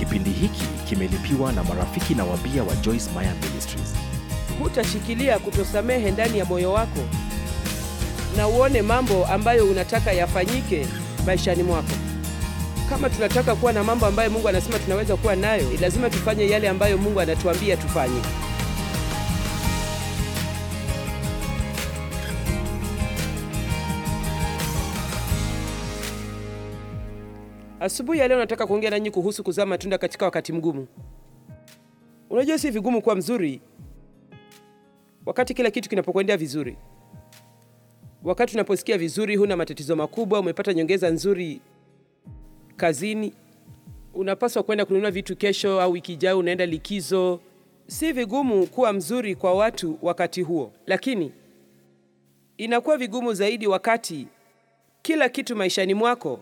Kipindi hiki kimelipiwa na marafiki na wabia wa Joyce Meyer Ministries. Hutashikilia kutosamehe ndani ya moyo wako na uone mambo ambayo unataka yafanyike maishani mwako. Kama tunataka kuwa na mambo ambayo Mungu anasema tunaweza kuwa nayo, lazima tufanye yale ambayo Mungu anatuambia tufanye. Asubuhi ya leo nataka kuongea nanyi kuhusu kuzaa matunda katika wakati mgumu. Unajua si vigumu kuwa mzuri wakati kila kitu kinapokwendea vizuri. Wakati unaposikia vizuri, huna matatizo makubwa, umepata nyongeza nzuri kazini, unapaswa kwenda kununua vitu kesho au wiki ijayo unaenda likizo. Si vigumu kuwa mzuri kwa watu wakati huo, lakini inakuwa vigumu zaidi wakati kila kitu maishani mwako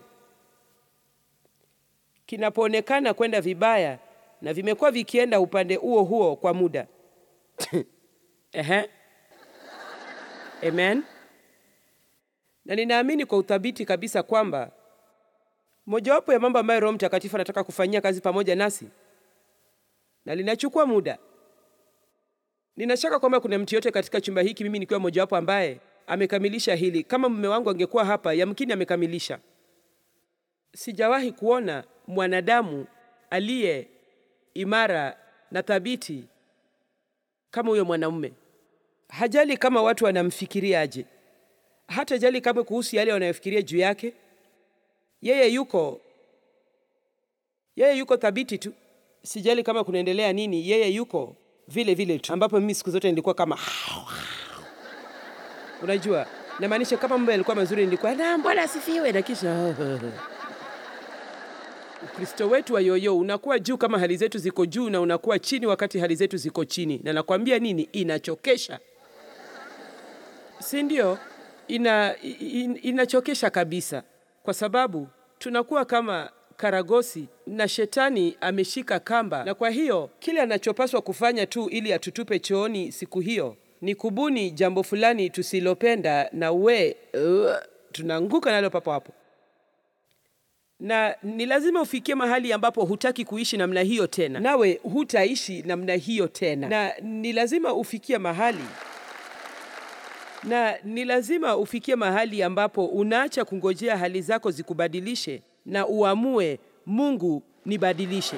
kinapoonekana kwenda vibaya na vimekuwa vikienda upande huo kwa muda. Amen. Na ninaamini kwa uthabiti kabisa kwamba mojawapo ya mambo ambayo Roho Mtakatifu anataka kufanyia kazi pamoja nasi, na linachukua muda. Ninashaka kwamba kuna mtu yote katika chumba hiki, mimi nikiwa mojawapo, ambaye amekamilisha hili. Kama mume wangu angekuwa hapa, yamkini amekamilisha. Sijawahi kuona mwanadamu aliye imara na thabiti kama huyo mwanamume. Hajali kama watu wanamfikiria aje. Hata jali kama kuhusu yale wanayofikiria juu yake. Yeye yuko thabiti tu. Sijali kama kunaendelea nini, yeye yuko vile vile tu. Ambapo mimi siku zote nilikuwa kama unajua, namaanisha kama mambo yalikuwa mazuri nilikuwa na Bwana asifiwe, na kisha Ukristo wetu wa yoyo unakuwa juu kama hali zetu ziko juu, na unakuwa chini wakati hali zetu ziko chini. Na nakwambia nini, inachokesha. Si ndio? Inachokesha kabisa, kwa sababu tunakuwa kama karagosi na shetani ameshika kamba. Na kwa hiyo kile anachopaswa kufanya tu ili atutupe chooni siku hiyo ni kubuni jambo fulani tusilopenda, na tunaanguka nalo papo hapo. Na ni lazima ufikie mahali ambapo hutaki kuishi namna hiyo tena, nawe hutaishi namna hiyo tena. Na ni lazima ufikie mahali ambapo unaacha kungojea hali zako zikubadilishe na uamue, Mungu nibadilishe.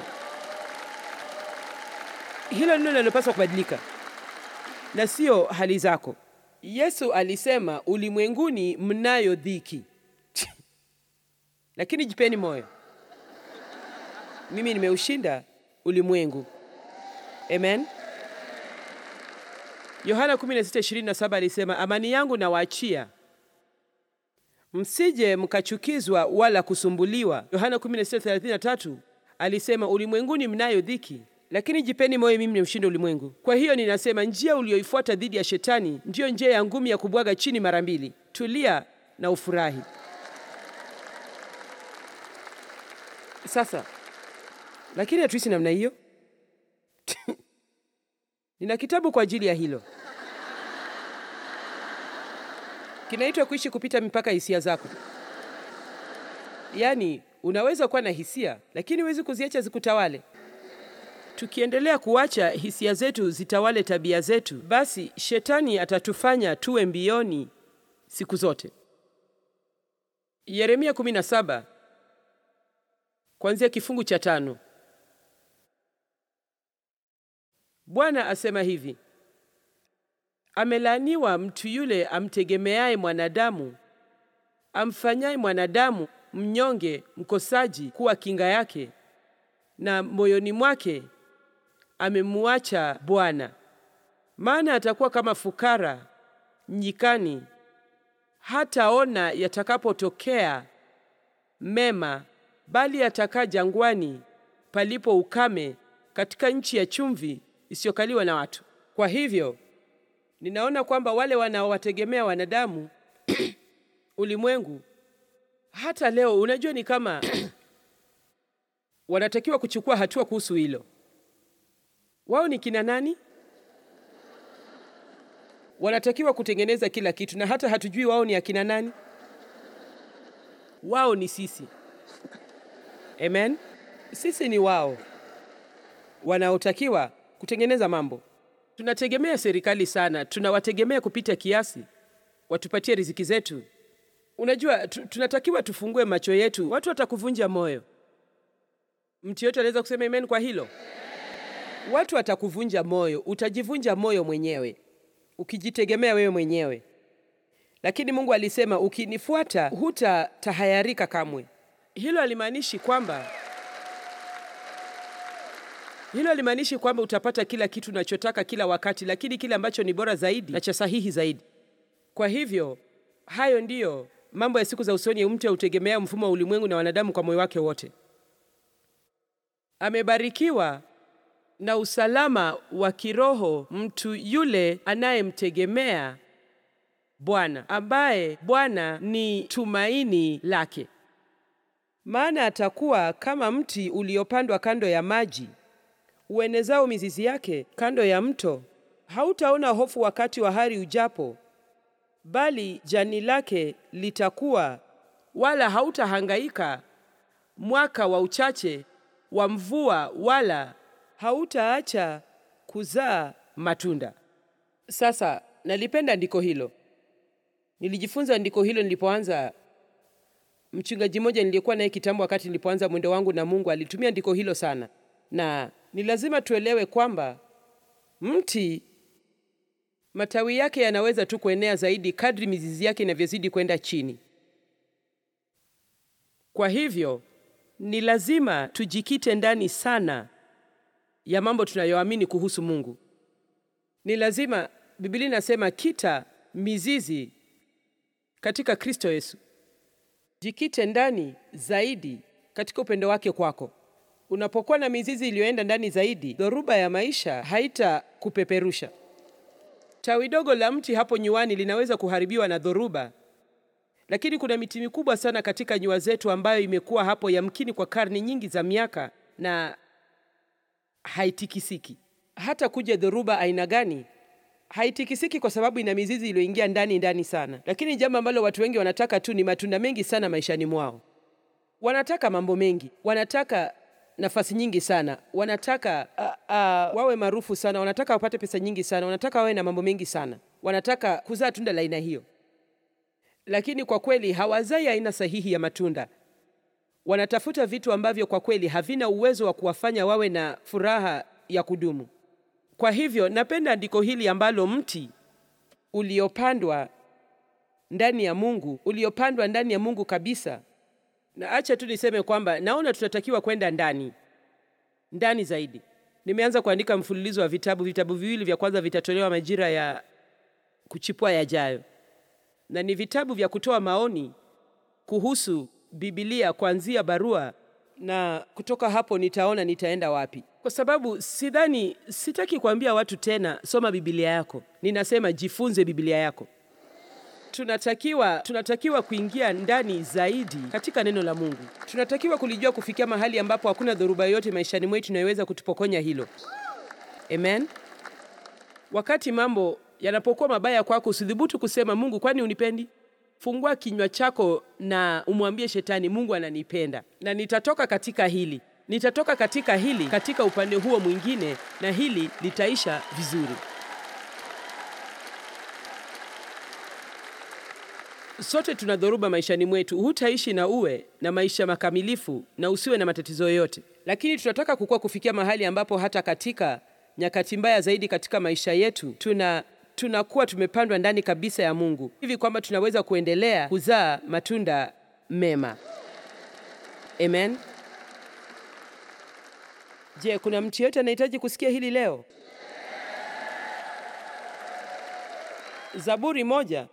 Hilo ndilo linalopaswa kubadilika, na sio hali zako. Yesu alisema, ulimwenguni mnayo dhiki. Lakini jipeni moyo, mimi nimeushinda ulimwengu. Amen. Yohana 16:27 alisema, amani yangu nawaachia, msije mkachukizwa wala kusumbuliwa. Yohana 16:33 alisema, ulimwenguni mnayo dhiki, lakini jipeni moyo, mimi nimeushinda ulimwengu. Kwa hiyo ninasema, njia uliyoifuata dhidi ya shetani ndiyo njia ya ngumi ya kubwaga chini mara mbili. Tulia na ufurahi. Sasa, lakini hatuishi namna hiyo. Nina kitabu kwa ajili ya hilo. Kinaitwa Kuishi kupita mipaka hisia zako. Yaani, unaweza kuwa na hisia, lakini huwezi kuziacha zikutawale. Tukiendelea kuacha hisia zetu zitawale tabia zetu, basi shetani atatufanya tuwe mbioni siku zote. Yeremia 17 kuanzia kifungu cha 5. Bwana asema hivi, amelaaniwa mtu yule amtegemeaye mwanadamu, amfanyaye mwanadamu mnyonge, mkosaji kuwa kinga yake, na moyoni mwake amemuacha Bwana. Maana atakuwa kama fukara nyikani, hataona yatakapotokea mema, bali atakaa jangwani palipo ukame, katika nchi ya chumvi isiyokaliwa na watu. Kwa hivyo ninaona kwamba wale wanaowategemea wanadamu ulimwengu hata leo, unajua, ni kama wanatakiwa kuchukua hatua kuhusu hilo. Wao ni kina nani? Wanatakiwa kutengeneza kila kitu, na hata hatujui wao ni akina nani. Wao ni sisi. Amen. Sisi ni wao. wanaotakiwa kutengeneza mambo. Tunategemea serikali sana, tunawategemea kupita kiasi watupatie riziki zetu. Unajua, tunatakiwa tufungue macho yetu. Watu watakuvunja moyo. Mtu yote anaweza kusema amen kwa hilo? Watu watakuvunja moyo, utajivunja moyo mwenyewe ukijitegemea wewe mwenyewe. Lakini Mungu alisema ukinifuata hutatahayarika kamwe. Hilo halimaanishi kwamba utapata kila kitu unachotaka kila wakati, lakini kile ambacho ni bora zaidi na cha sahihi zaidi. Kwa hivyo, hayo ndiyo mambo ya siku za usoni. Mtu autegemea mfumo wa ulimwengu na wanadamu kwa moyo wake wote. Amebarikiwa na usalama wa kiroho mtu yule anayemtegemea Bwana, ambaye Bwana ni tumaini lake. Maana atakuwa kama mti uliopandwa kando ya maji, uenezao mizizi yake kando ya mto. Hautaona hofu wakati wa hari ujapo, bali jani lake litakuwa, wala hautahangaika mwaka wa uchache wa mvua, wala hautaacha kuzaa matunda. Sasa nalipenda andiko hilo. Nilijifunza andiko hilo nilipoanza. Mchungaji mmoja nilikuwa naye kitambo, wakati nilipoanza mwendo wangu na Mungu, alitumia andiko hilo sana. Na ni lazima tuelewe kwamba mti, matawi yake yanaweza tu kuenea zaidi kadri mizizi yake inavyozidi kwenda chini. Kwa hivyo ni lazima tujikite ndani sana ya mambo tunayoamini kuhusu Mungu. Ni lazima, Biblia inasema kita mizizi katika Kristo Yesu. Jikite ndani zaidi katika upendo wake kwako. Unapokuwa na mizizi iliyoenda ndani zaidi, dhoruba ya maisha haitakupeperusha. Tawi dogo la mti hapo nyuani linaweza kuharibiwa na dhoruba, lakini kuna miti mikubwa sana katika nyua zetu ambayo imekuwa hapo yamkini kwa karne nyingi za miaka na haitikisiki. Hata kuja dhoruba aina gani, haitikisiki kwa sababu ina mizizi iliyoingia ndani sana. Lakini jambo ambalo watu wengi wanataka tu ni matunda mengi sana maishani mwao. Wanataka mambo mengi, wanataka nafasi nyingi sana, wanataka wawe maarufu sana, wanataka wapate pesa nyingi sana, wanataka wawe na mambo mengi sana, wanataka kuzaa tunda la aina hiyo. Lakini kwa kweli hawazai aina sahihi ya matunda. Wanatafuta vitu ambavyo kwa kweli havina uwezo wa kuwafanya wawe na furaha ya kudumu. Kwa hivyo napenda andiko hili ambalo mti uliopandwa ndani ya Mungu, uliopandwa ndani ya Mungu kabisa. Na acha tu niseme kwamba naona tunatakiwa kwenda ndani zaidi. Nimeanza kuandika mfululizo wa vitabu viwili vya kwanza vitatolewa majira ya kuchipua yajayo. Na ni vitabu vya kutoa maoni kuhusu Biblia kuanzia barua, na kutoka hapo nitaona nitaenda wapi. Kwa sababu sitaki kuambia watu tena soma Biblia yako. Ninasema jifunze Biblia yako. Tunatakiwa kuingia ndani zaidi katika neno la Mungu. Tunatakiwa kulijua kufikia mahali ambapo hakuna dhoruba yoyote maishani mwetu inayoweza kutupokonya hilo. Amen. Wakati mambo yanapokuwa mabaya kwako, usidhubutu kusema Mungu, kwani unipendi? Fungua kinywa chako na umwambie Shetani, Mungu ananipenda na nitatoka katika hili. Katika upande huo mwingine, na hili litaisha vizuri. Sote tuna dhoruba maishani mwetu. Hutaishi na uwe na maisha makamilifu na usiwe na matatizo yoyote. Lakini tunataka kufikia mahali ambapo hata katika nyakati mbaya zaidi katika maisha yetu, tunakuwa tumepandwa ndani kabisa ya Mungu, hivi kwamba tunaweza kuendelea kuzaa matunda mema. Amen. Je, kuna mtu yeyote anahitaji kusikia hili leo? Zaburi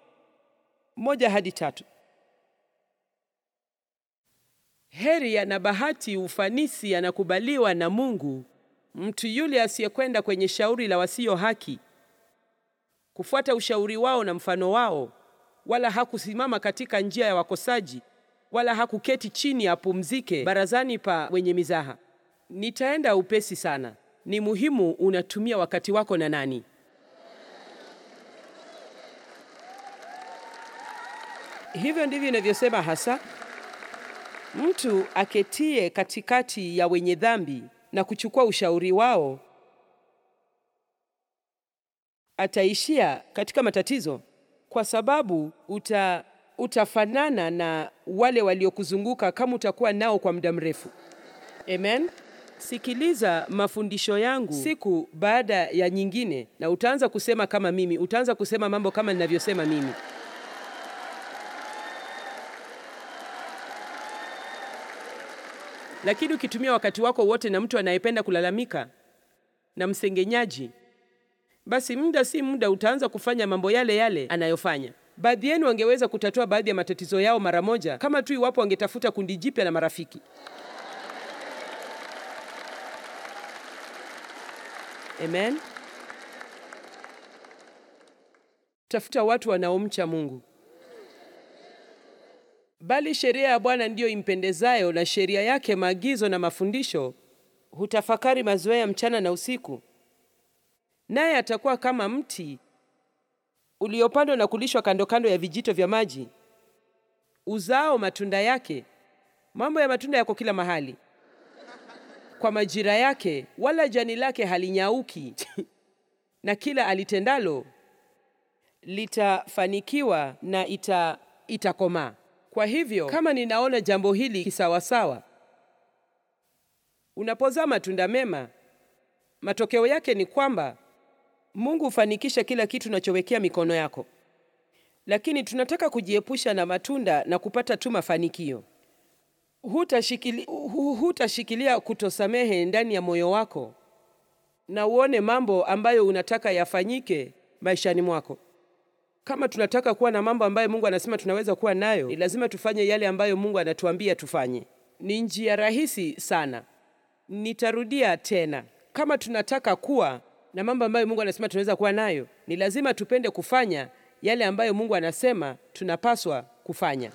1:1-3. Heri na bahati, ufanisi anakubaliwa na Mungu mtu yule asiyekwenda kwenye shauri la wasio haki, kufuata ushauri wao na mfano wao, wala hakusimama katika njia ya wakosaji, wala hakuketi chini apumzike barazani pa wenye mizaha. Nitaenda upesi sana. Ni muhimu unatumia wakati wako na nani. Hivyo ndivyo inavyosema hasa. Mtu aketie katikati ya wenye dhambi na kuchukua ushauri wao, ataishia katika matatizo, kwa sababu utafanana na wale waliokuzunguka kama utakuwa nao kwa muda mrefu. Amen. Sikiliza mafundisho yangu siku baada ya nyingine, na utaanza kusema kama mimi, utaanza kusema mambo kama ninavyosema mimi. Lakini ukitumia wakati wako wote na mtu anayependa kulalamika na msengenyaji, basi muda si muda utaanza kufanya mambo yale yale anayofanya. Baadhi yenu wangeweza kutatua baadhi ya matatizo yao mara moja kama tu iwapo wangetafuta kundi jipya la marafiki. Amen. Tafuta watu wanaomcha Mungu. Bali sheria ya Bwana ndiyo impendezayo, na sheria yake, maagizo na mafundisho, hutafakari mazoea mchana na usiku. Naye atakuwa kama mti uliopandwa na kulishwa kando kando ya vijito vya maji, uzao matunda yake. Mambo ya matunda yako kila mahali kwa majira yake, wala jani lake halinyauki na kila alitendalo litafanikiwa na itakomaa. Kwa hivyo, kama ninaona jambo hili kisawasawa, unapozaa matunda mema, matokeo yake ni kwamba Mungu hufanikisha kila kitu unachowekea mikono yako. Lakini tunataka kujiepusha na matunda na kupata tu mafanikio. Hutashikilia kutosamehe ndani ya moyo wako na uone mambo ambayo unataka yafanyike maishani mwako. Kama tunataka kuwa na mambo ambayo Mungu anasema tunaweza kuwa nayo, ni lazima tufanye yale ambayo Mungu anatuambia tufanye. Ni njia rahisi sana. Nitarudia tena. Kama tunataka kuwa na mambo ambayo Mungu anasema tunaweza kuwa nayo, ni lazima tupende kufanya yale ambayo Mungu anasema tunapaswa kufanya.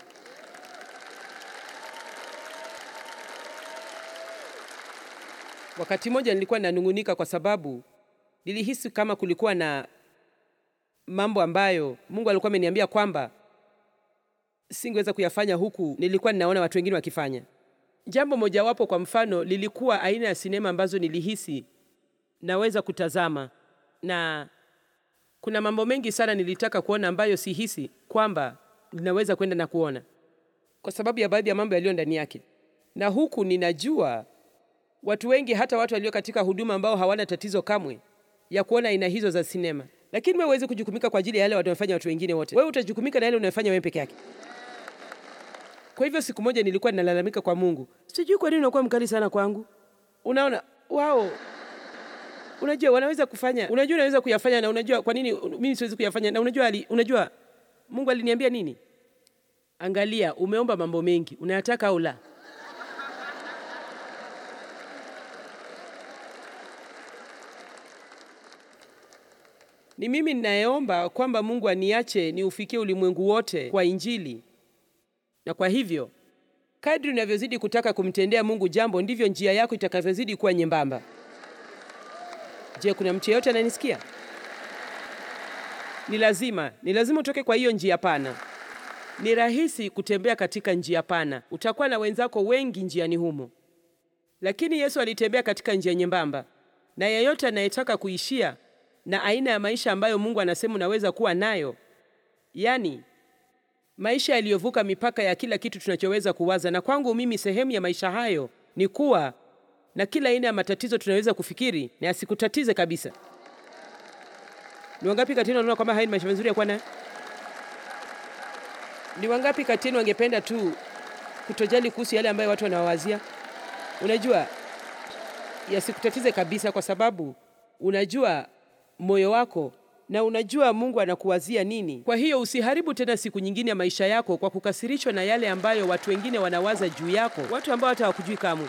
Wakati mmoja nilikuwa nanungunika kwa sababu nilihisi kama kulikuwa na mambo ambayo Mungu alikuwa ameniambia kwamba singeweza kuyafanya huku nilikuwa ninaona watu wengine wakifanya. Jambo mojawapo kwa mfano lilikuwa aina ya sinema ambazo nilihisi naweza kutazama, na kuna mambo mengi sana nilitaka kuona ambayo sihisi kwamba ninaweza kwenda na kuona kwa sababu ya baadhi ya mambo yaliyo ndani yake. Na huku ninajua watu wengi, hata watu walio katika huduma, ambao hawana tatizo kamwe ya kuona aina hizo za sinema. Lakini wewe huwezi kujukumika kwa ajili ya yale wanayofanya watu wengine wote. Wewe utajukumika na yale unayofanya wewe peke yake. Kwa hivyo siku moja nilikuwa ninalalamika kwa Mungu, sijui kwa nini unakuwa mkali sana kwangu. Unaona, wao unajua wanaweza kufanya, unajua unaweza kuyafanya, na unajua kwa nini mimi siwezi kuyafanya. Na unajua Mungu aliniambia nini? Angalia, umeomba mambo mengi, unayataka au la? Ni mimi ninayeomba kwamba Mungu aniache niufikie ulimwengu wote kwa Injili. Na kwa hivyo, kadri unavyozidi kutaka kumtendea Mungu jambo, ndivyo njia yako itakavyozidi kuwa nyembamba. Je, kuna mtu yeyote ananisikia? Ni lazima utoke kwa hiyo njia pana. Ni rahisi kutembea katika njia pana. Utakuwa na wenzako wengi njiani humo. Lakini Yesu alitembea katika njia nyembamba. Na yeyote anayetaka kuishia na aina ya maisha ambayo Mungu anasema unaweza kuwa nayo, yani maisha yaliyovuka mipaka ya kila kitu tunachoweza kuwaza. Na kwangu mimi, sehemu ya maisha hayo ni kuwa na kila aina ya matatizo tunaweza kufikiri na yasikutatize kabisa. Ni wangapi kati yenu wanaona kwamba haya ni maisha mazuri ya kuwa nayo? Ni wangapi kati yenu wangependa tu kutojali kuhusu yale ambayo watu wanawazia? Unajua, yasikutatize kabisa, kwa sababu unajua moyo wako na unajua Mungu anakuwazia nini. Kwa hiyo usiharibu tena siku nyingine ya maisha yako kwa kukasirishwa na yale ambayo watu wengine wanawaza juu yako, watu ambao hata hawakujui kamwe.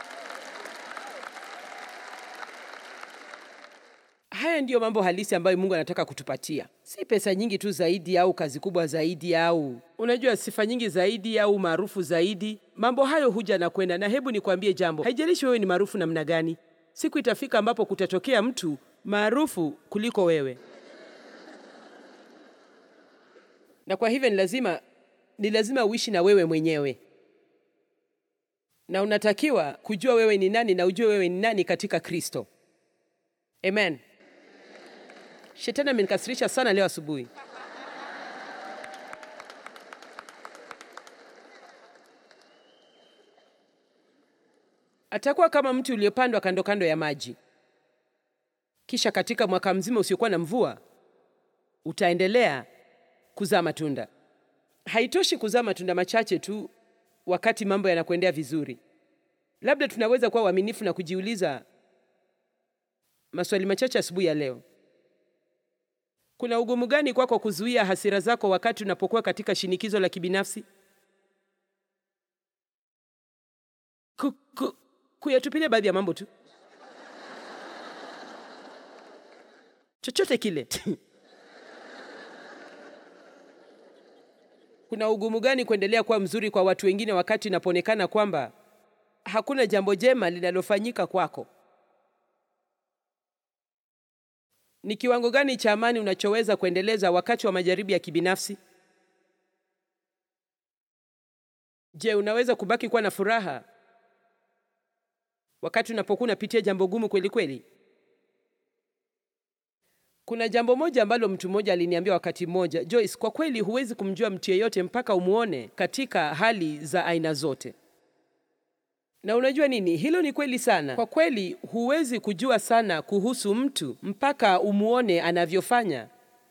Haya ndiyo mambo halisi ambayo Mungu anataka kutupatia. Si pesa nyingi tu zaidi, au kazi kubwa zaidi, au unajua sifa nyingi zaidi, au maarufu zaidi. Mambo hayo huja na kwenda, na hebu nikwambie jambo, haijalishi wewe ni maarufu namna gani, siku itafika ambapo kutatokea mtu maarufu kuliko wewe. Na kwa hivyo ni lazima uishi na wewe mwenyewe. na unatakiwa kujua wewe ni nani na ujue wewe ni nani katika Kristo. Amen. Shetani amenikasirisha sana leo asubuhi. Atakuwa kama mti uliopandwa kando kando ya maji, kisha katika mwaka mzima usiokuwa na mvua utaendelea kuzaa matunda. Haitoshi kuzaa matunda machache tu wakati mambo yanakuendea vizuri. Labda tunaweza kuwa waaminifu na kujiuliza maswali machache asubuhi ya leo. Kuna ugumu gani kwako kuzuia hasira zako wakati unapokuwa katika shinikizo la kibinafsi? Kuyatupilia baadhi ya mambo tu. Chochote kile. Kuna ugumu gani kuendelea kuwa mzuri kwa watu wengine wakati inapoonekana kwamba hakuna jambo jema linalofanyika kwako? Ni kiwango gani cha amani unachoweza kuendeleza wakati wa majaribu ya kibinafsi? Je, unaweza kubaki kuwa na furaha wakati unapokuwa unapitia jambo gumu kweli kweli? Kuna jambo moja ambalo mtu mmoja aliniambia wakati mmoja, Joyce, kwa kweli huwezi kumjua mtu yeyote mpaka umuone katika hali za aina zote. Na unajua nini? Hilo ni kweli sana. Kwa kweli huwezi kujua sana kuhusu mtu mpaka umuone anavyofanya.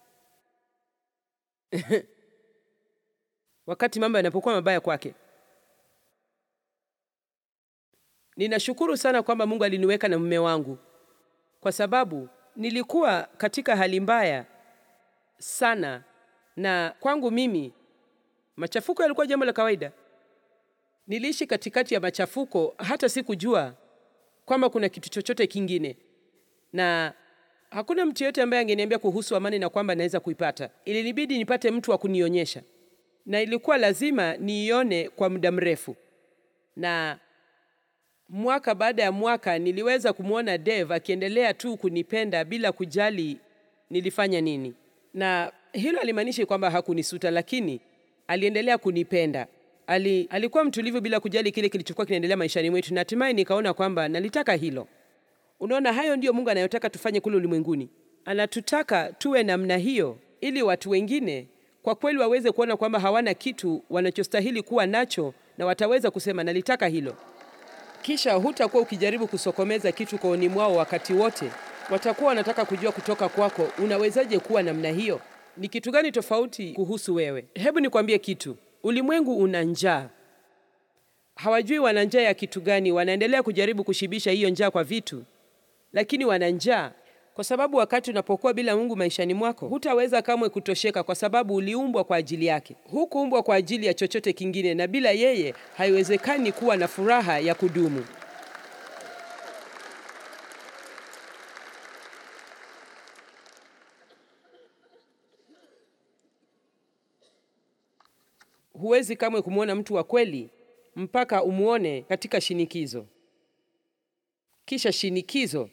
Wakati mambo yanapokuwa mabaya kwake. Ninashukuru sana kwamba Mungu aliniweka na mume wangu, kwa sababu nilikuwa katika hali mbaya sana, na kwangu mimi machafuko yalikuwa jambo la kawaida. Niliishi katikati ya machafuko hata sikujua kwamba kuna kitu chochote kingine, na hakuna mtu yeyote ambaye angeniambia kuhusu amani na kwamba naweza kuipata. Ilinibidi nipate mtu wa kunionyesha, na ilikuwa lazima niione kwa muda mrefu. Na mwaka baada ya mwaka niliweza kumwona Dave akiendelea tu kunipenda bila kujali nilifanya nini. Na hilo halimaanishi kwamba hakunisuta, lakini aliendelea kunipenda. Alikuwa mtulivu bila kujali kile kilichokuwa kinaendelea maishani mwetu, na hatimaye nikaona kwamba nalitaka hilo. Unaona, hayo ndio Mungu anayotaka tufanye kule ulimwenguni. Anatutaka tuwe namna hiyo ili watu wengine kwa kweli waweze kuona kwamba hawana kitu wanachostahili kuwa nacho, na wataweza kusema nalitaka hilo. Kisha hutakuwa ukijaribu kusokomeza kitu kooni mwao wakati wote. Watakuwa wanataka kujua kutoka kwako, unawezaje kuwa namna hiyo? Ni kitu gani tofauti kuhusu wewe? Hebu nikwambie kitu. Ulimwengu una njaa. Hawajui wana njaa ya kitu gani, wanaendelea kujaribu kushibisha hiyo njaa kwa vitu. Lakini wana njaa kwa sababu wakati unapokuwa bila Mungu maishani mwako, hutaweza kamwe kutosheka, kwa sababu uliumbwa kwa ajili yake. Hukuumbwa kwa ajili ya chochote kingine, na bila yeye haiwezekani kuwa na furaha ya kudumu. Huwezi kamwe kumwona mtu wa kweli mpaka umuone katika shinikizo. Kisha shinikizo.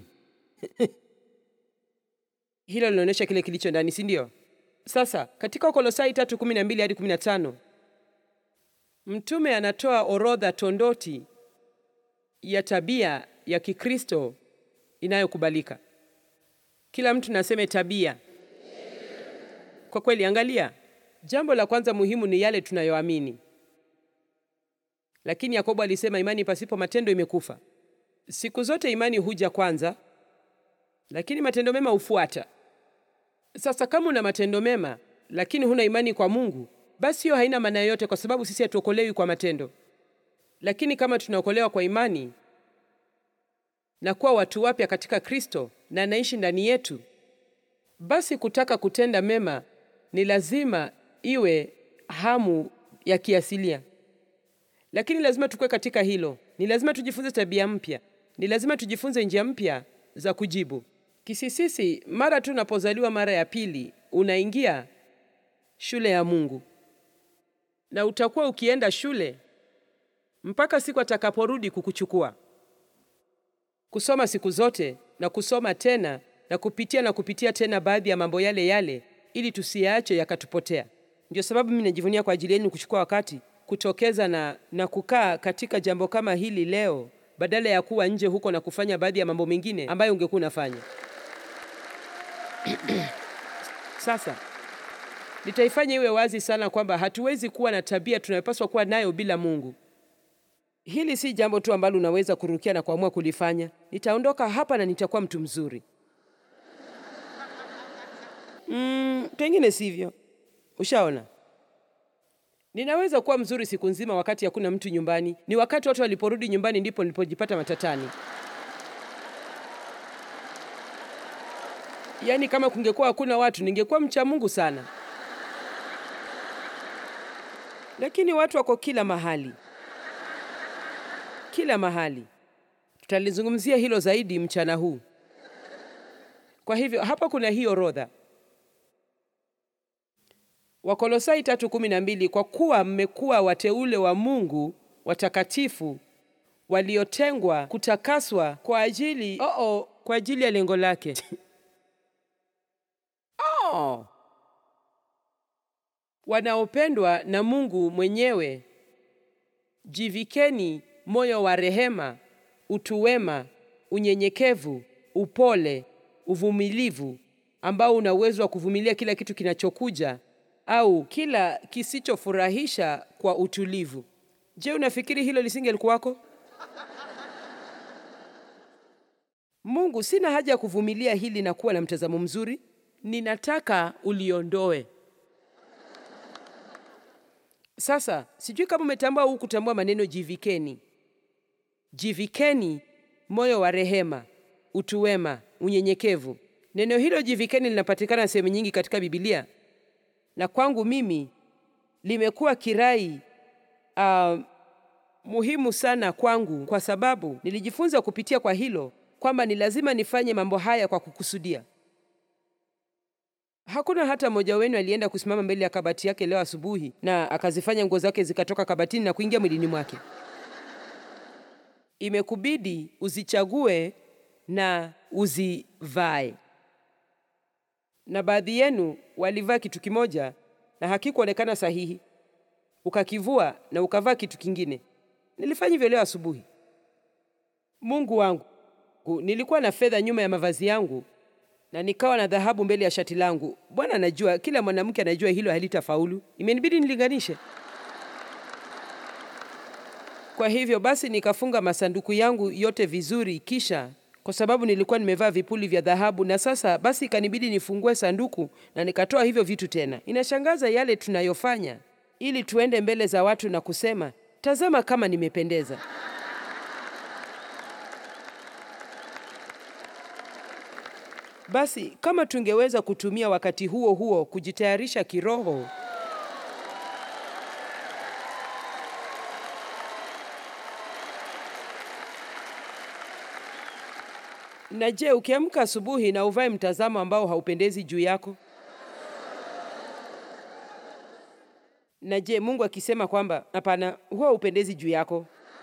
Hilo linaonyesha kile kilicho ndani, si ndio? Sasa katika Kolosai 3:12 hadi 15, mtume anatoa orodha tondoti ya tabia ya Kikristo inayokubalika. Kila mtu naseme tabia. Kwa kweli, angalia. Jambo la kwanza muhimu ni yale tunayoamini. Lakini Yakobo alisema imani pasipo matendo imekufa. Siku zote imani huja kwanza, lakini matendo mema hufuata. Sasa kama una matendo mema lakini huna imani kwa Mungu, basi hiyo haina maana yoyote, kwa sababu sisi hatuokolewi kwa matendo. Lakini kama tunaokolewa kwa imani na kuwa watu wapya katika Kristo na anaishi ndani yetu, basi kutaka kutenda mema ni lazima iwe hamu ya kiasilia. Lakini lazima tukue katika hilo. Ni lazima tujifunze tabia mpya. Ni lazima tujifunze njia mpya za kujibu. Kisisisi, mara tu unapozaliwa mara ya pili, unaingia shule ya Mungu. Na utakuwa ukienda shule mpaka siku atakaporudi kukuchukua. Kusoma siku zote na kusoma tena na kupitia tena baadhi ya mambo yale yale ili tusiyaache yakatupotea. Ndio sababu mimi najivunia kwa ajili yenu kuchukua wakati kutokeza na kukaa katika jambo kama hili leo badala ya kuwa nje huko na kufanya baadhi ya mambo mengine ambayo ungekuwa unafanya. Sasa nitaifanya iwe wazi sana kwamba hatuwezi kuwa na tabia tunayopaswa kuwa nayo bila Mungu. Hili si jambo tu ambalo unaweza kurukia na kuamua kulifanya. Nitaondoka hapa na nitakuwa mtu mzuri. Pengine sivyo. Ushaona? Ninaweza kuwa mzuri siku nzima wakati hakuna mtu nyumbani. Ni wakati watu waliporudi nyumbani ndipo nilipojipata matatani. Yaani kama kungekuwa hakuna watu ningekuwa mcha Mungu sana. Lakini watu wako kila mahali. Kila mahali. Tutalizungumzia hilo zaidi mchana huu. Kwa hivyo hapa kuna hii orodha. Wakolosai 3:12, kwa kuwa mmekuwa wateule wa Mungu, watakatifu, waliotengwa kutakaswa kwa ajili ya lengo lake. Wanaopendwa na Mungu mwenyewe, jivikeni moyo wa rehema, utu wema, unyenyekevu, upole, uvumilivu, ambao una uwezo wa kuvumilia kila kitu kinachokuja au kila kisichofurahisha kwa utulivu. Je, unafikiri hilo lisingelikuwako? Mungu, sina haja ya kuvumilia hili na kuwa na mtazamo mzuri. Ninataka uliondoe. Sasa, sijui kama umetambua au kutambua maneno jivikeni. Jivikeni moyo wa rehema, utu wema, unyenyekevu. Neno hilo jivikeni linapatikana sehemu nyingi katika Biblia. Na kwangu mimi limekuwa kirai muhimu sana kwangu, kwa sababu nilijifunza kupitia kwa hilo kwamba ni lazima nifanye mambo haya kwa kukusudia. Hakuna hata mmoja wenu alienda kusimama mbele ya kabati yake leo asubuhi na akazifanya nguo zake zikatoka kabatini na kuingia mwilini mwake. Imekubidi uzichague na uzivae. Na baadhi yenu walivaa kitu kimoja na hakikuonekana sahihi. Ukakivua na ukavaa kitu kingine. Nilifanya hivyo leo asubuhi. Mungu wangu, nilikuwa na fedha nyuma ya mavazi yangu na nikawa na dhahabu mbele ya shati langu. Bwana anajua, kila mwanamke anajua hilo halitafaulu. Imenibidi nilinganishe. Kwa hivyo basi nikafunga masanduku yangu yote vizuri, kisha kwa sababu nilikuwa nimevaa vipuli vya dhahabu, na sasa basi ikanibidi nifungue sanduku na nikatoa hivyo vitu tena. Inashangaza yale tunayofanya ili tuende mbele za watu na kusema, tazama kama nimependeza. Basi kama tungeweza kutumia wakati huo huo kujitayarisha kiroho, na je, ukiamka asubuhi na uvae mtazamo ambao haupendezi juu yako? Na je, Mungu akisema kwamba hapana, huo upendezi juu yako,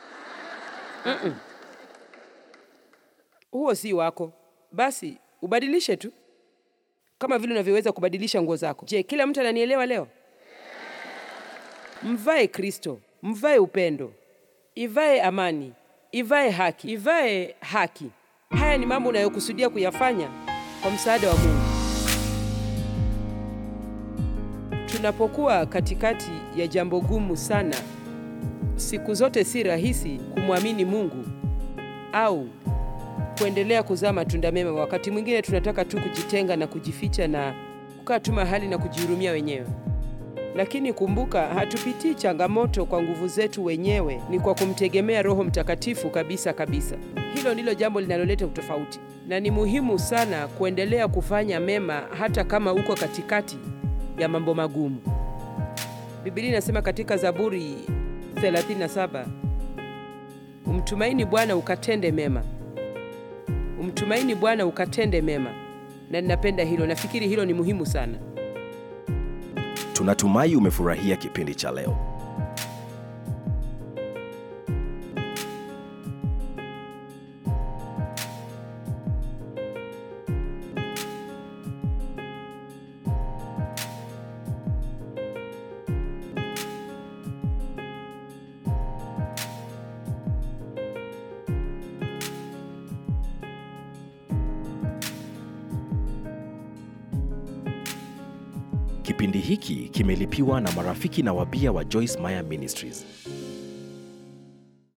huo si wako, basi ubadilishe tu, kama vile unavyoweza kubadilisha nguo zako. Je, kila mtu ananielewa leo? Mvae Kristo, mvae upendo, ivae amani, ivae haki, ivae haki. Haya ni mambo unayokusudia kuyafanya kwa msaada wa Mungu. Tunapokuwa katikati ya jambo gumu sana, siku zote si rahisi kumwamini Mungu au kuendelea kuzaa matunda mema. Wakati mwingine tunataka tu kujitenga na kujificha na kukaa tu mahali na kujihurumia wenyewe. Lakini kumbuka, hatupitii changamoto kwa nguvu zetu wenyewe, ni kwa kumtegemea Roho Mtakatifu kabisa kabisa. Hilo ndilo jambo linaloleta utofauti, na ni muhimu sana kuendelea kufanya mema hata kama uko katikati ya mambo magumu. Biblia inasema katika Zaburi 37, umtumaini Bwana ukatende mema. Umtumaini Bwana ukatende mema. Na ninapenda hilo, nafikiri hilo ni muhimu sana. Tunatumai umefurahia kipindi cha leo. Kipindi hiki kimelipiwa na marafiki na wabia wa Joyce Meyer Ministries.